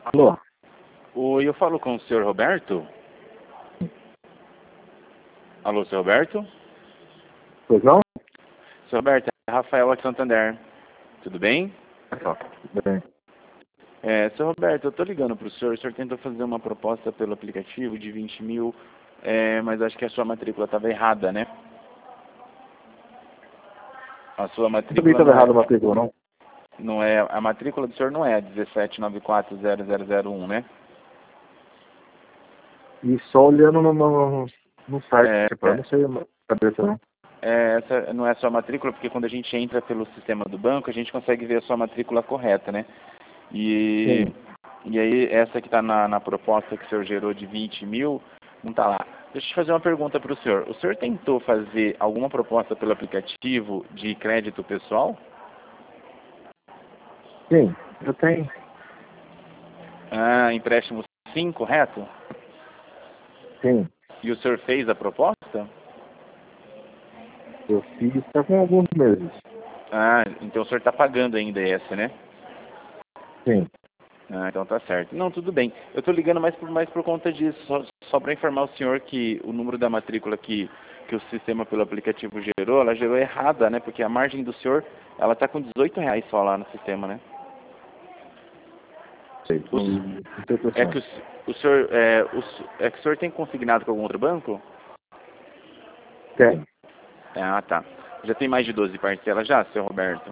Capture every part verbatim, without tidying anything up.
Alô? Oi, eu falo com o senhor Roberto? Alô, senhor Roberto? Pois não? Senhor Roberto, é Rafael aqui Santander. Tudo bem? Tudo bem. É, senhor Roberto, eu estou ligando para o senhor. O senhor tentou fazer uma proposta pelo aplicativo de vinte mil, é, mas acho que a sua matrícula estava errada, né? A sua matrícula Também estava não errado a é, matrícula, não? não é... A matrícula do senhor não é a um sete nove quatro zero zero zero um, né? E só olhando no, no, no site, É, tipo, eu não sei a cabeça, não. é, essa não é a sua matrícula, porque quando a gente entra pelo sistema do banco, a gente consegue ver a sua matrícula correta, né? E, Sim. e aí, essa que está na, na proposta que o senhor gerou de vinte mil, não está lá. Deixa eu te fazer uma pergunta para o senhor. O senhor tentou fazer alguma proposta pelo aplicativo de crédito pessoal? Sim, eu tenho. Ah, empréstimo sim, correto? Sim. E o senhor fez a proposta? Eu fiz, está com alguns meses. Ah, então o senhor está pagando ainda essa, né? Sim. Ah, então tá certo. Não, tudo bem. Eu estou ligando mais por, mais por conta disso, só, só para informar o senhor que o número da matrícula que, que o sistema pelo aplicativo gerou, ela gerou errada, né? Porque a margem do senhor, ela está com dezoito reais só lá no sistema, né? Sei. O, Não, não tem é que questão. o, o senhor, é, o, é que o senhor tem consignado com algum outro banco? Tem. Ah, tá. Já tem mais de doze parcelas já, seu Roberto?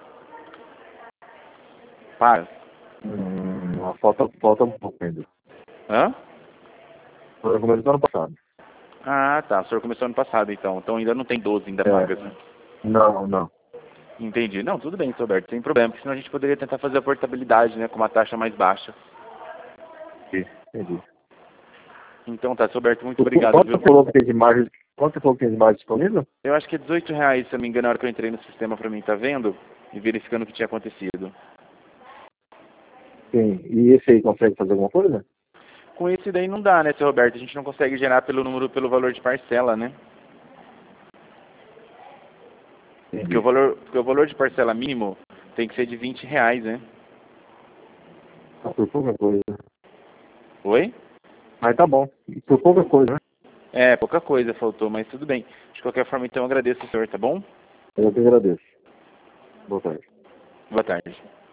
Para. Hum, falta, falta um pouco ainda. Hã? Eu comecei no ano passado. Ah, tá. O senhor começou ano passado, então. Então ainda não tem doze ainda É. pagas, né? Não, não. Entendi. Não, tudo bem, seu Roberto, sem problema, porque senão a gente poderia tentar fazer a portabilidade, né, com uma taxa mais baixa. Entendi. Então tá, seu Roberto, muito O- obrigado, Quanto viu? você falou que tem de margem? Quanto você falou que tem de margem disponível? Eu acho que é dezoito reais, se eu não me engano, na hora que eu entrei no sistema pra mim, tá vendo? E verificando o que tinha acontecido. Sim. E esse aí consegue fazer alguma coisa? Com esse daí não dá, né, seu Roberto? A gente não consegue gerar pelo número, pelo valor de parcela, né? Porque o Entendi. valor, porque o valor de parcela mínimo tem que ser de vinte reais, né? Ah, por pouca coisa. Oi? Mas tá bom. Por pouca coisa, né? É, pouca coisa faltou, mas tudo bem. De qualquer forma, então, eu agradeço o senhor, tá bom? Eu que agradeço. Boa tarde. Boa tarde.